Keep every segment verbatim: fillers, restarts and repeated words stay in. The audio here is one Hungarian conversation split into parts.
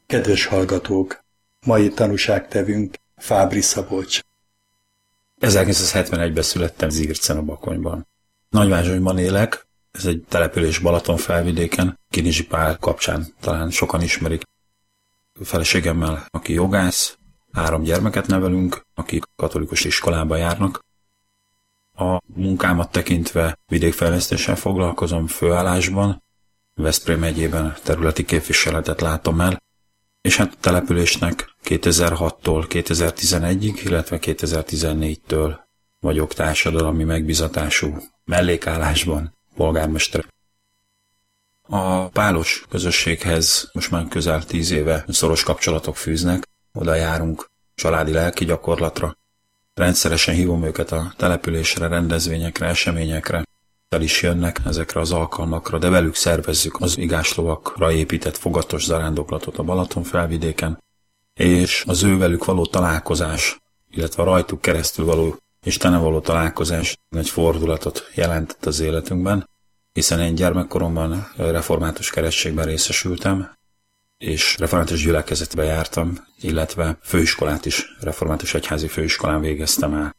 Kedves hallgatók! Mai tanúságtevünk Fábry Szabolcs. ezerkilencszázhetvenegyben születtem Zircen a Bakonyban. Nagyvázsonyban élek, ez egy település Balatonfelvidéken, Kinizsi Pál kapcsán talán sokan ismerik. A feleségemmel, aki jogász, három gyermeket nevelünk, akik katolikus iskolába járnak. A munkámat tekintve vidékfejlesztéssel foglalkozom főállásban, Veszprém megyében területi képviseletet látom el, és hát a településnek kétezer-hattól kétezer-tizenegyig, illetve kétezer-tizennégytől vagyok társadalmi megbízatású mellékállásban polgármester. A pálos közösséghez most már közel tíz éve szoros kapcsolatok fűznek, oda járunk családi lelki gyakorlatra. Rendszeresen hívom őket a településre, rendezvényekre, eseményekre, el is jönnek ezekre az alkalmakra, de velük szervezzük az igáslovakra épített fogatos zarándoklatot a Balatonfelvidéken, és az ő velük való találkozás, illetve a rajtuk keresztül való Istennel való találkozás egy fordulatot jelentett az életünkben, hiszen én gyermekkoromban református keresztségben részesültem, és református gyülekezetbe jártam, illetve főiskolát is, református egyházi főiskolán végeztem el.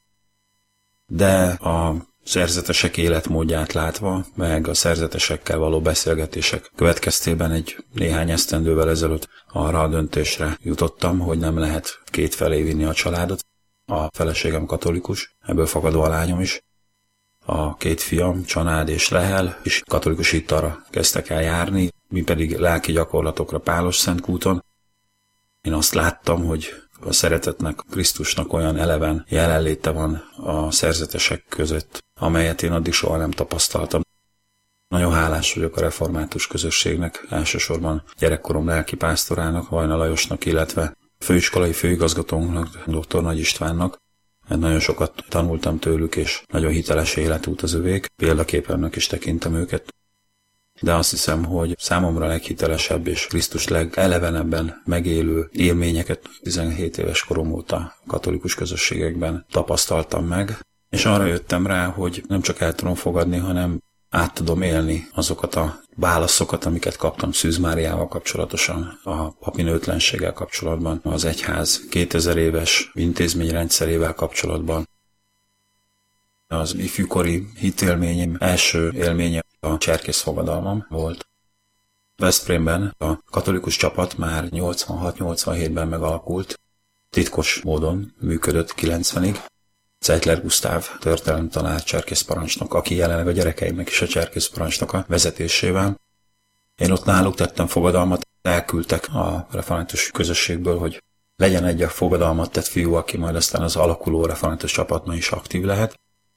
De a szerzetesek életmódját látva, meg a szerzetesekkel való beszélgetések következtében egy néhány esztendővel ezelőtt arra a döntésre jutottam, hogy nem lehet kétfelé vinni a családot. A feleségem katolikus, ebből fakadó a lányom is. A két fiam, Csanád és Lehel, is katolikus hittalra kezdtek el járni, mi pedig lelki gyakorlatokra Pálos-Szentkúton. Én azt láttam, hogy a szeretetnek, Krisztusnak olyan eleven jelenléte van a szerzetesek között, amelyet én addig soha nem tapasztaltam. Nagyon hálás vagyok a református közösségnek, elsősorban gyerekkorom lelki pásztorának, Vajna Lajosnak, illetve főiskolai főigazgatónknak, dr. Nagy Istvánnak. Nagyon sokat tanultam tőlük, és nagyon hiteles életút az övék, példaképemnek is tekintem őket. De azt hiszem, hogy számomra leghitelesebb és Krisztus legelevenebben megélő élményeket tizenhét éves korom óta katolikus közösségekben tapasztaltam meg, és arra jöttem rá, hogy nem csak el tudom fogadni, hanem át tudom élni azokat a válaszokat, amiket kaptam Szűz Máriával kapcsolatosan, a papi nőtlenséggel kapcsolatban, az egyház kétezer éves intézményrendszerével kapcsolatban. Az ifjúkori hitélményem első élménye a cserkész fogadalmam volt. Veszprémben a katolikus csapat már nyolcvanhat-nyolcvanhétben megalakult, titkos módon működött kilencvenig. Zeitler Gusztáv történelemtanár cserkészparancsnok, aki jelenleg a gyerekeimnek is a cserkészparancsnoka vezetésével. Én ott náluk tettem fogadalmat, elküldtek a református közösségből, hogy legyen egy a fogadalmat tett fiú, aki majd aztán az alakuló református csapatban is aktív lehet.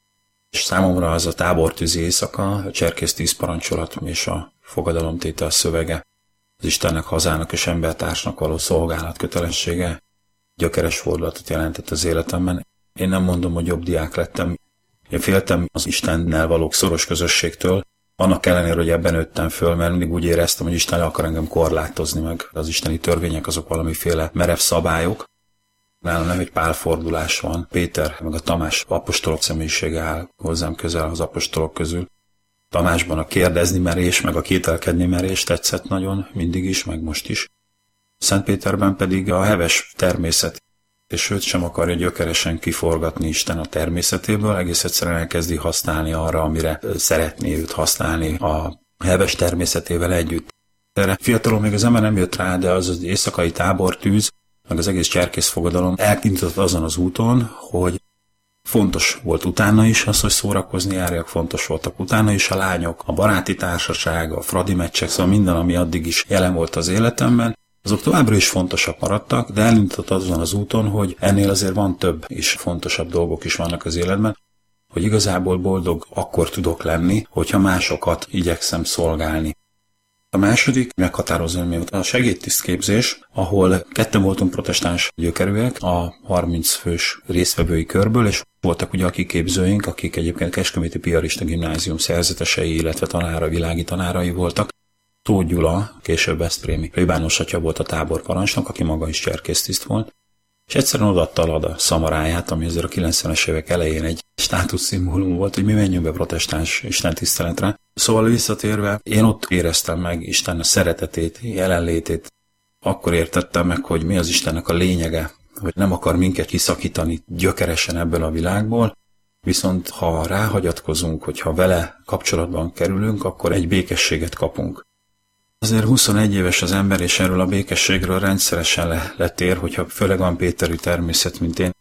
És számomra az a tábortűzi éjszaka, a cserkész tíz parancsolat és a fogadalomtétel szövege, az Istennek, hazának és embertársnak való szolgálat kötelessége gyökeres fordulatot jelentett az életemben. Én nem mondom, hogy jobb diák lettem. Én féltem az Istennel való szoros közösségtől, annak ellenére, hogy ebben nőttem föl, mert mindig úgy éreztem, hogy Isten le akar engem korlátozni meg. Az isteni törvények azok valamiféle merev szabályok. Nálam nem egy pálfordulás van. Péter meg a Tamás apostolok személyisége áll hozzám közel az apostolok közül. Tamásban a kérdezni merés, meg a kételkedni merés tetszett nagyon, mindig is, meg most is. Szent Péterben pedig a heves természet, és őt sem akarja gyökeresen kiforgatni Isten a természetéből, egész egyszerűen elkezdi használni arra, amire szeretné őt használni a heves természetével együtt. Erre fiatalon még az ember nem jött rá, de az az éjszakai tábortűz, meg az egész cserkészfogadalom elindított azon az úton, hogy fontos volt utána is az, hogy szórakozni járjak, fontos voltak utána is a lányok, a baráti társaság, a fradi meccsek, szóval minden, ami addig is jelen volt az életemben, azok továbbra is fontosak maradtak, de elindított azon az úton, hogy ennél azért van több és fontosabb dolgok is vannak az életben, hogy igazából boldog akkor tudok lenni, hogyha másokat igyekszem szolgálni. A második meghatározó élmény a segédtisztképzés, ahol ketten voltunk protestáns gyökerűek a harminc fős résztvevői körből, és voltak ugye a kiképzőink, akik egyébként Kecskeméti Piarista Gimnázium szerzetesei, illetve tanára, világi tanárai voltak. Tóth Gyula, később veszprémi plébános atya volt a táborparancsnok, aki maga is cserkésztiszt volt, és egyszerűen odaadta a Lada szamaráját, ami azért a kilencvenes évek elején egy státuszszimbólum volt, hogy mi menjünk be protestáns istentiszteletre. Szóval visszatérve, én ott éreztem meg Isten szeretetét, jelenlétét, Akkor értettem meg, hogy mi az Istennek a lényege, hogy nem akar minket kiszakítani gyökeresen ebből a világból, viszont ha ráhagyatkozunk, hogyha vele kapcsolatban kerülünk, akkor egy békességet kapunk. Azért huszonegy éves az ember, és erről a békességről rendszeresen le, letér, hogyha főleg van péterű természet, mint én.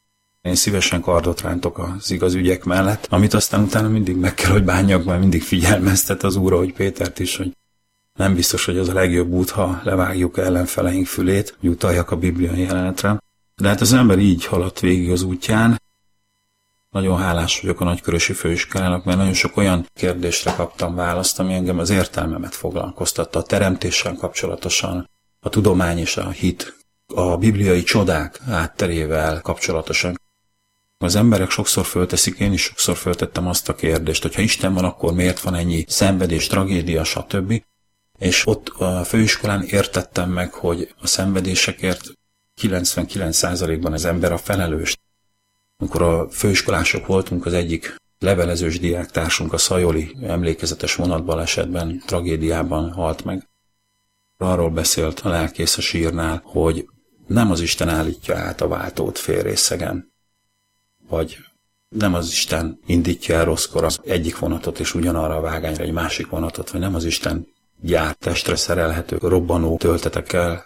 Én szívesen kardot rántok az igaz ügyek mellett, amit aztán utána mindig meg kell, hogy bánjak, mert mindig figyelmeztet az Úr, hogy Pétert is, hogy nem biztos, hogy az a legjobb út, ha levágjuk ellenfeleink fülét, hogy utaljak a bibliai jelenetre. De hát az ember így haladt végig az útján. Nagyon hálás vagyok a nagykörösi főiskolának, mert nagyon sok olyan kérdésre kaptam választ, ami engem az értelmemet foglalkoztatta, a teremtéssel kapcsolatosan, a tudomány és a hit, a bibliai csodák átterével kapcsolatosan. Az emberek sokszor fölteszik, én is sokszor föltettem azt a kérdést, hogy ha Isten van, akkor miért van ennyi szenvedés, tragédia, stb. És ott a főiskolán értettem meg, hogy a szenvedésekért kilencvenkilenc százalékban az ember a felelős. Amikor a főiskolások voltunk, az egyik levelezős diáktársunk, a Szajoli emlékezetes vonatbalesetben, tragédiában halt meg. Arról beszélt a lelkész a sírnál, hogy nem az Isten állítja át a váltót félrészegen, vagy nem az Isten indítja el rosszkor az egyik vonatot, és ugyanarra a vágányra egy másik vonatot, vagy nem az Isten gyár testre szerelhető robbanó töltetekkel.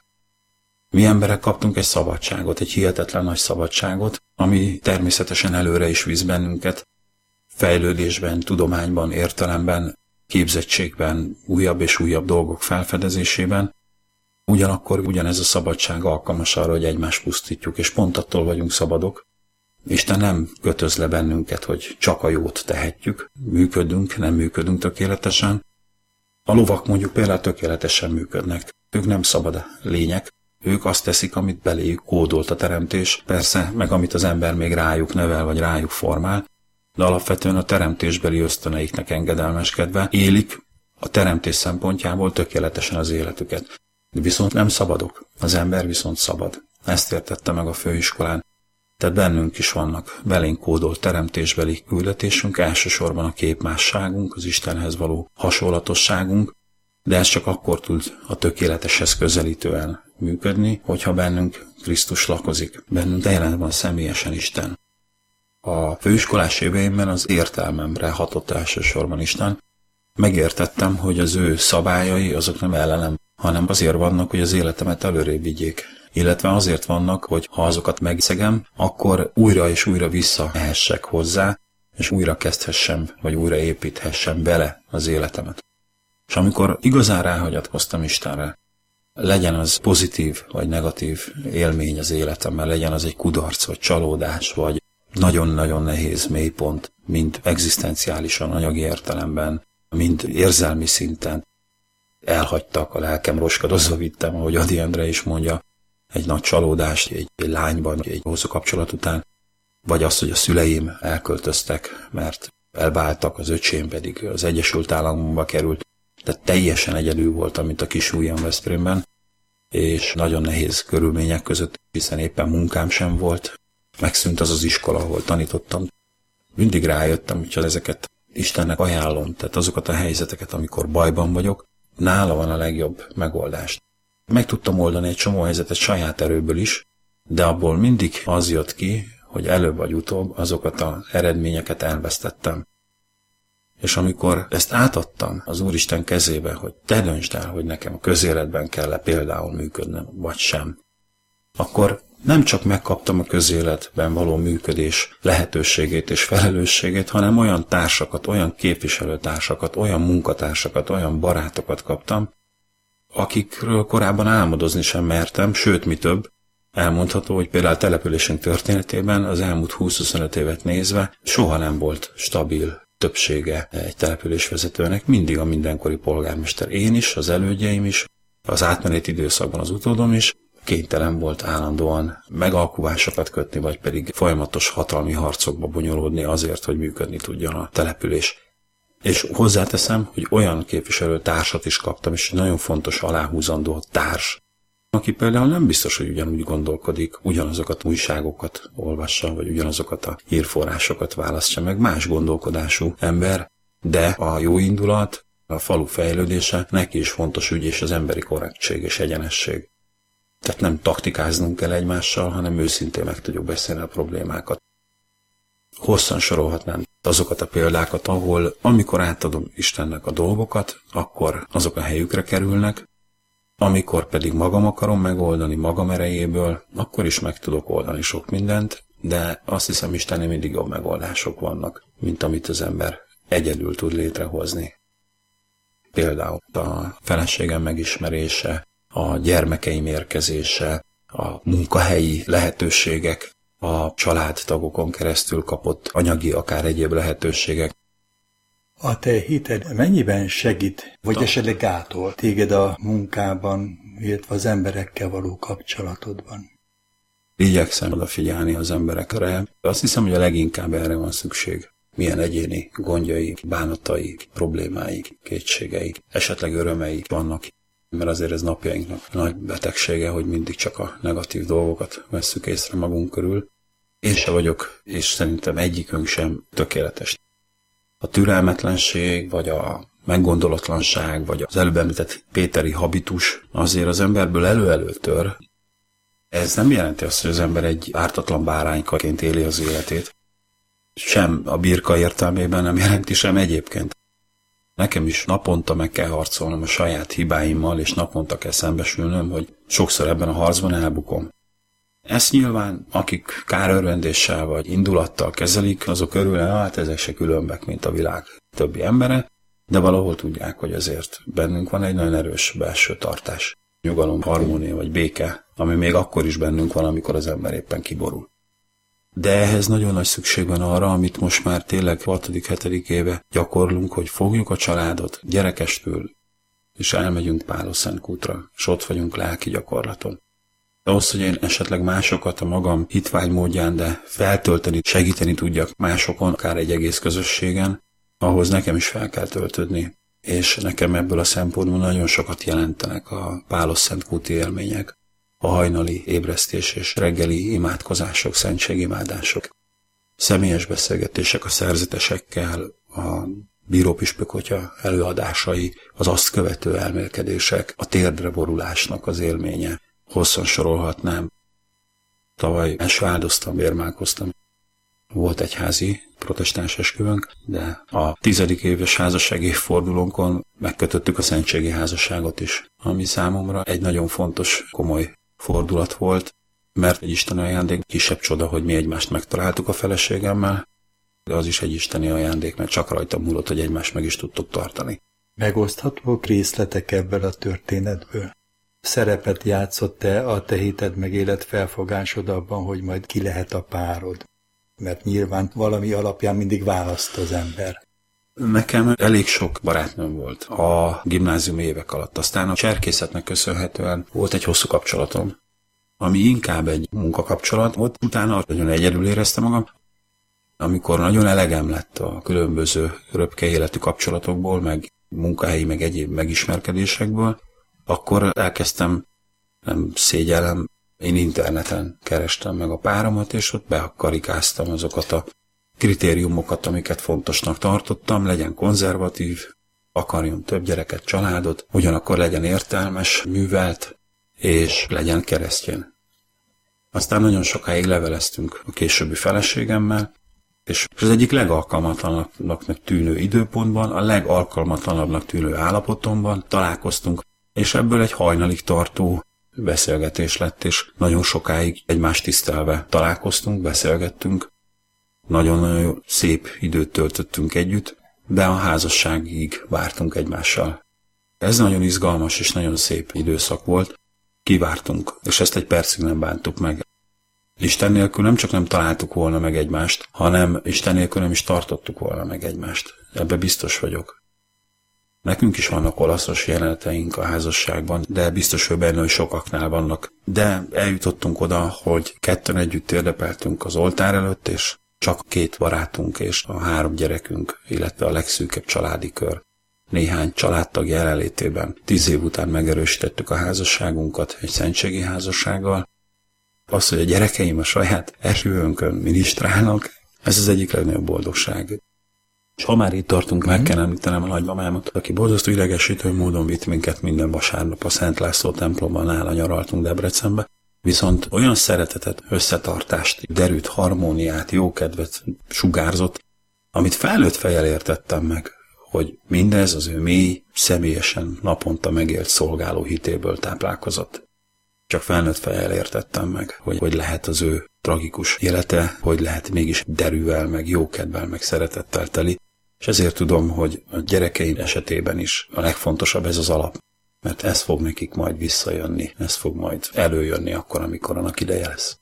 Mi emberek kaptunk egy szabadságot, egy hihetetlen nagy szabadságot, ami természetesen előre is visz bennünket, fejlődésben, tudományban, értelemben, képzettségben, újabb és újabb dolgok felfedezésében. Ugyanakkor ugyanez a szabadság alkalmas arra, hogy egymást pusztítjuk, és pont attól vagyunk szabadok. Isten nem kötöz le bennünket, hogy csak a jót tehetjük, működünk, nem működünk tökéletesen. A lovak mondjuk például tökéletesen működnek, ők nem szabad lények, ők azt teszik, amit beléjük kódolt a teremtés, persze, meg amit az ember még rájuk nevel, vagy rájuk formál, de alapvetően a teremtésbeli ösztöneiknek engedelmeskedve élik a teremtés szempontjából tökéletesen az életüket. De viszont nem szabadok, az ember viszont szabad. Ezt értette meg a főiskolán. Tehát bennünk is vannak belénk kódolt teremtésbeli küldetésünk, elsősorban a képmásságunk, az Istenhez való hasonlatosságunk, de ez csak akkor tud a tökéleteshez közelítően működni, hogyha bennünk Krisztus lakozik, bennünk jelen van személyesen Isten. A főiskolás éveimben az értelmemre hatott elsősorban Isten. Megértettem, hogy az ő szabályai azok nem ellenem, hanem azért vannak, hogy az életemet előrébb vigyék. Illetve azért vannak, hogy ha azokat megszegem, akkor újra és újra visszamehessek hozzá, és újra kezdhessem, vagy újra építhessem bele az életemet. És amikor igazán ráhagyatkoztam Istenre, legyen az pozitív vagy negatív élmény az életemben, legyen az egy kudarc, vagy csalódás, vagy nagyon-nagyon nehéz mélypont, mind egzisztenciálisan, anyagi értelemben, mind érzelmi szinten. Elhagytak, a lelkem roskadozva vittem, ahogy Ady Endre is mondja, egy nagy csalódást egy, egy lányban, egy hosszú kapcsolat után, vagy az, hogy a szüleim elköltöztek, mert elváltak, az öcsém pedig az Egyesült Államokba került, tehát teljesen egyedül voltam, mint a kis ujjam Veszprémben, és nagyon nehéz körülmények között, hiszen éppen munkám sem volt, megszűnt az az iskola, ahol tanítottam. Mindig rájöttem, hogy ezeket Istennek ajánlom, tehát azokat a helyzeteket, amikor bajban vagyok, nála van a legjobb megoldást. Meg tudtam oldani egy csomó helyzetet saját erőből is, de abból mindig az jött ki, hogy előbb vagy utóbb azokat az eredményeket elvesztettem. És amikor ezt átadtam az Úristen kezébe, hogy te döntsd el, hogy nekem a közéletben kell-e például működnem, vagy sem, akkor nem csak megkaptam a közéletben való működés lehetőségét és felelősségét, hanem olyan társakat, olyan képviselőtársakat, olyan munkatársakat, olyan barátokat kaptam, akikről korábban álmodozni sem mertem, sőt, mi több, elmondható, hogy például a településünk történetében az elmúlt húsz-huszonöt évet nézve soha nem volt stabil többsége egy településvezetőnek, mindig a mindenkori polgármester, én is, az elődjeim is, az átmeneti időszakban az utódom is, kénytelen volt állandóan megalkuvásokat kötni, vagy pedig folyamatos hatalmi harcokba bonyolódni azért, hogy működni tudjon a település. És hozzáteszem, hogy olyan képviselő társat is kaptam, és nagyon fontos aláhúzandó társ, aki például nem biztos, hogy ugyanúgy gondolkodik, ugyanazokat újságokat olvassa, vagy ugyanazokat a hírforrásokat választja meg, más gondolkodású ember, de a jó indulat, a falu fejlődése neki is fontos ügy, és az emberi korrektség és egyenesség. Tehát nem taktikáznunk kell egymással, hanem őszintén meg tudjuk beszélni a problémákat. Hosszan sorolhatnám azokat a példákat, ahol amikor átadom Istennek a dolgokat, akkor azok a helyükre kerülnek, amikor pedig magam akarom megoldani magam erejéből, akkor is meg tudok oldani sok mindent, de azt hiszem, Istennél mindig jobb megoldások vannak, mint amit az ember egyedül tud létrehozni. Például a feleségem megismerése, a gyermekeim érkezése, a munkahelyi lehetőségek, a családtagokon keresztül kapott anyagi, akár egyéb lehetőségek. A te hited mennyiben segít, vagy esetleg gátol téged a munkában, illetve az emberekkel való kapcsolatodban? Igyekszem odafigyelni az emberekre. Azt hiszem, hogy a leginkább erre van szükség. Milyen egyéni gondjai, bánatai, problémái, kétségei, esetleg örömei vannak. Mert azért ez napjainknak nagy betegsége, hogy mindig csak a negatív dolgokat vesszük észre magunk körül. Én se vagyok, és szerintem egyikünk sem tökéletes. A türelmetlenség, vagy a meggondolatlanság, vagy az előbb említett péteri habitus azért az emberből elő-elő tör. Ez nem jelenti azt, hogy az ember egy ártatlan báránykaként éli az életét. Sem a birka értelmében nem jelenti, sem egyébként. Nekem is naponta meg kell harcolnom a saját hibáimmal, és naponta kell szembesülnöm, hogy sokszor ebben a harcban elbukom. Ezt nyilván, akik kárörvendéssel vagy indulattal kezelik, azok örülnek, hát ezek se különbek, mint a világ többi embere, de valahol tudják, hogy azért bennünk van egy nagyon erős belső tartás. Nyugalom, harmónia vagy béke, ami még akkor is bennünk van, amikor az ember éppen kiborul. De ehhez nagyon nagy szükség van arra, amit most már tényleg hatodik-hetedik éve gyakorlunk, hogy fogjuk a családot gyerekestől, és elmegyünk Pálosszentkútra, és ott vagyunk lelki gyakorlaton. De ahhoz, hogy én esetleg másokat a magam hitványmódján, de feltölteni, segíteni tudjak másokon, akár egy egész közösségen, ahhoz nekem is fel kell töltődni. És nekem ebből a szempontból nagyon sokat jelentenek a Pálosszentkuti élmények, a hajnali ébresztés és reggeli imádkozások, szentségimádások, személyes beszélgetések a szerzetesekkel, a bírópüspökotya előadásai, az azt követő elmélkedések, a térdre borulásnak az élménye. Hosszan sorolhatnám. Tavaly első áldoztam, bérmálkoztam. Volt egy házi protestáns esküvőnk, de a tizedik éves házassági évfordulónkon megkötöttük a szentségi házasságot is, ami számomra egy nagyon fontos, komoly fordulat volt, mert egy isteni ajándék, kisebb csoda, hogy mi egymást megtaláltuk a feleségemmel, de az is egy isteni ajándék, mert csak rajta múlott, hogy egymást meg is tudtuk tartani. Megoszthatók részletek ebből a történetből? Szerepet játszott-e a te hited meg életfelfogásod abban, hogy majd ki lehet a párod? Mert nyilván valami alapján mindig választ az ember. Nekem elég sok barátnőm volt a gimnáziumi évek alatt. Aztán a cserkészetnek köszönhetően volt egy hosszú kapcsolatom, ami inkább egy munkakapcsolat volt. Utána nagyon egyedül éreztem magam. Amikor nagyon elegem lett a különböző röpke életű kapcsolatokból, meg munkahelyi, meg egyéb megismerkedésekből, akkor elkezdtem, nem szégyellem, én interneten kerestem meg a páromat, és ott bekarikáztam azokat a kritériumokat, amiket fontosnak tartottam, legyen konzervatív, akarjon több gyereket, családot, ugyanakkor legyen értelmes, művelt, és legyen keresztény. Aztán nagyon sokáig leveleztünk a későbbi feleségemmel, és az egyik legalkalmatlanabbnak tűnő időpontban, a legalkalmatlanabbnak tűnő állapotomban találkoztunk, és ebből egy hajnalig tartó beszélgetés lett, és nagyon sokáig egymást tisztelve találkoztunk, beszélgettünk, nagyon-nagyon szép időt töltöttünk együtt, de a házasságig vártunk egymással. Ez nagyon izgalmas és nagyon szép időszak volt, kivártunk, és ezt egy percig nem bántuk meg. Isten nélkül nem csak nem találtuk volna meg egymást, hanem Isten nélkül nem is tartottuk volna meg egymást. Ebbe biztos vagyok. Nekünk is vannak olaszos jeleneteink a házasságban, de biztos, hogy benne, hogy sokaknál vannak. De eljutottunk oda, hogy ketten együtt térdepeltünk az oltár előtt, és csak két barátunk és a három gyerekünk, illetve a legszűkebb családi kör. Néhány családtag jelenlétében tíz év után megerősítettük a házasságunkat egy szentségi házassággal. Az, hogy a gyerekeim a saját esküvőnkön minisztrálnak, ez az egyik legnagyobb boldogság. És ha már itt tartunk, meg kell említenem a nagymamámat, aki borzasztó idegesítő módon vitt minket minden vasárnap a Szent László templomban, nála nyaraltunk Debrecenbe. Viszont olyan szeretetet, összetartást, derűt, harmóniát, jókedvet sugárzott, amit felnőtt fejjel értettem meg, hogy mindez az ő mély, személyesen naponta megélt szolgáló hitéből táplálkozott. Csak felnőtt fejjel értettem meg, hogy, hogy lehet az ő tragikus élete, hogy lehet mégis derűvel, meg jókedvel, meg szeretettel teli, és ezért tudom, hogy a gyerekeim esetében is a legfontosabb ez az alap, mert ez fog nekik majd visszajönni, ez fog majd előjönni akkor, amikor annak ideje lesz.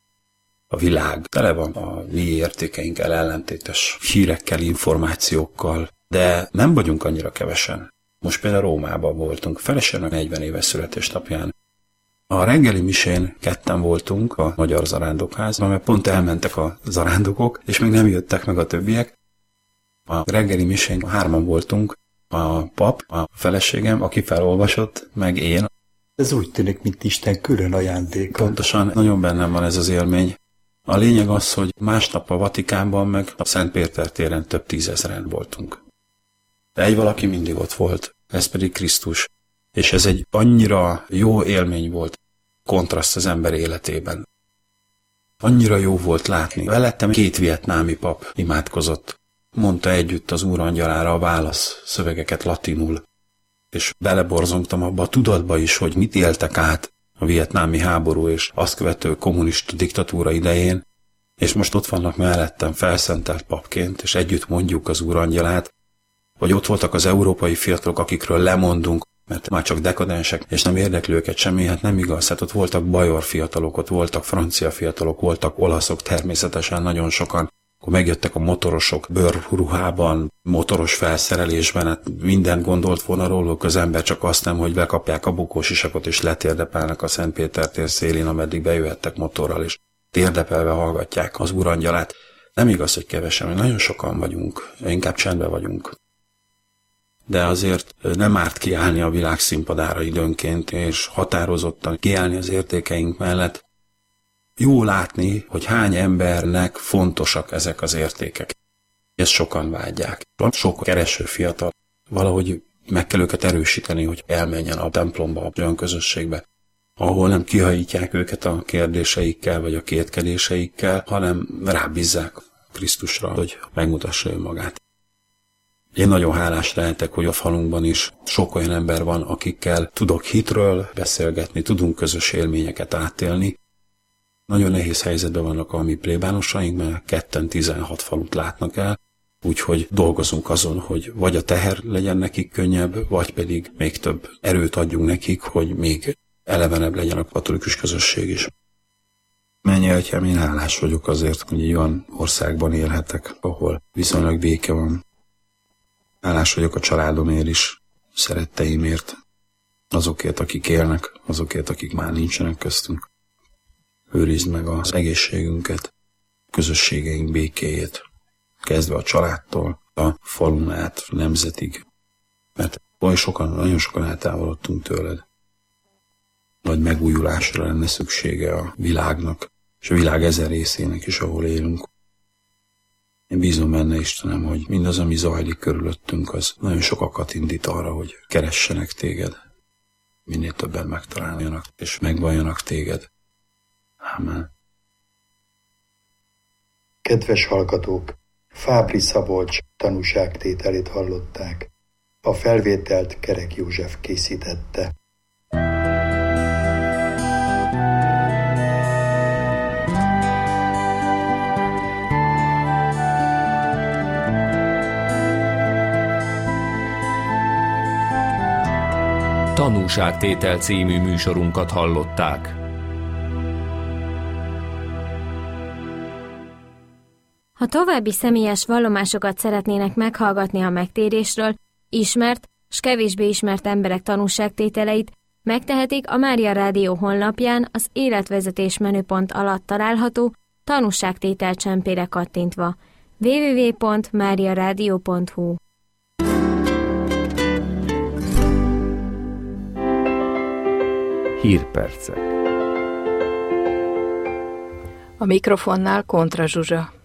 A világ tele van a mi értékeinkkel ellentétes hírekkel, információkkal, de nem vagyunk annyira kevesen. Most például Rómában voltunk, feleségem negyven éves születésnapján. A reggeli misén ketten voltunk a Magyar Zarándokházban, mert pont elmentek a zarándokok, és még nem jöttek meg a többiek. A reggeli misén hárman voltunk, a pap, a feleségem, aki felolvasott, meg én. Ez úgy tűnik, mint Isten külön ajándéka. Pontosan, nagyon bennem van ez az élmény. A lényeg az, hogy másnap a Vatikánban meg a Szent Péter téren több tízezren voltunk. De egy valaki mindig ott volt, ez pedig Krisztus. És ez egy annyira jó élmény volt, kontraszt az ember életében. Annyira jó volt látni. Velettem két vietnámi pap imádkozott. Mondta együtt az Úrangyalára a válasz szövegeket latinul. És beleborzongtam abba a tudatba is, hogy mit éltek át a vietnámi háború és azt követő kommunista diktatúra idején, és most ott vannak mellettem felszentelt papként, és együtt mondjuk az Úrangyalát, vagy ott voltak az európai fiatalok, akikről lemondunk, mert már csak dekadensek, és nem érdekli őket semmi, hát nem igaz. Hát ott voltak bajor fiatalok, ott voltak francia fiatalok, voltak olaszok természetesen nagyon sokan. Akkor megjöttek a motorosok bőrruhában, motoros felszerelésben, hát minden gondolt volna róluk az ember, csak azt nem, hogy bekapják a bukósisakot és letérdepálnak a Szent Péter tér szélén, ameddig bejöhettek motorral, és térdepelve hallgatják az Úrangyalát. Nem igaz, hogy kevesen, nagyon sokan vagyunk, inkább csendben vagyunk. De azért nem árt kiállni a világ színpadára időnként, és határozottan kiállni az értékeink mellett. Jó látni, hogy hány embernek fontosak ezek az értékek. Ezt sokan vágyják. Van sok kereső fiatal, valahogy meg kell őket erősíteni, hogy elmenjen a templomba, a olyan közösségbe, ahol nem kihajítják őket a kérdéseikkel, vagy a kétkedéseikkel, hanem rábízzák Krisztusra, hogy megmutassa ő magát. Én nagyon hálás lehetek, hogy a falunkban is sok olyan ember van, akikkel tudok hitről beszélgetni, tudunk közös élményeket átélni. Nagyon nehéz helyzetben vannak a mi plébánosaink, mert ketten tizenhat falut látnak el, úgyhogy dolgozunk azon, hogy vagy a teher legyen nekik könnyebb, vagy pedig még több erőt adjunk nekik, hogy még elevenebb legyen a katolikus közösség is. Mennyi atyám, én hálás vagyok azért, hogy egy olyan országban élhetek, ahol viszonylag béke van. Hálás vagyok a családomért is, szeretteimért, azokért, akik élnek, azokért, akik már nincsenek köztünk. Őrizd meg az egészségünket, közösségeink békéjét, kezdve a családtól, a falun át, nemzetig, mert oly sokan, nagyon sokan eltávolodtunk tőled. Nagy megújulásra lenne szüksége a világnak, és a világ ezer részének is, ahol élünk. Én bízom benne, Istenem, hogy mindaz, ami zajlik körülöttünk, az nagyon sokakat indít arra, hogy keressenek téged. Minél többen megtaláljanak, és megvalljanak téged. Amen. Kedves hallgatók, Fábri Szabolcs tanúságtételét hallották. A felvételt Kerek József készítette. Tanúságtétel című műsorunkat hallották. Ha további személyes vallomásokat szeretnének meghallgatni a megtérésről, ismert s kevésbé ismert emberek tanúságtételeit, megtehetik a Mária Rádió honlapján az életvezetés menüpont alatt található tanúságtétel csempére kattintva. double-u double-u double-u pont mária rádió pont hu Hírpercek. A mikrofonnál Kontra Zsuzsa.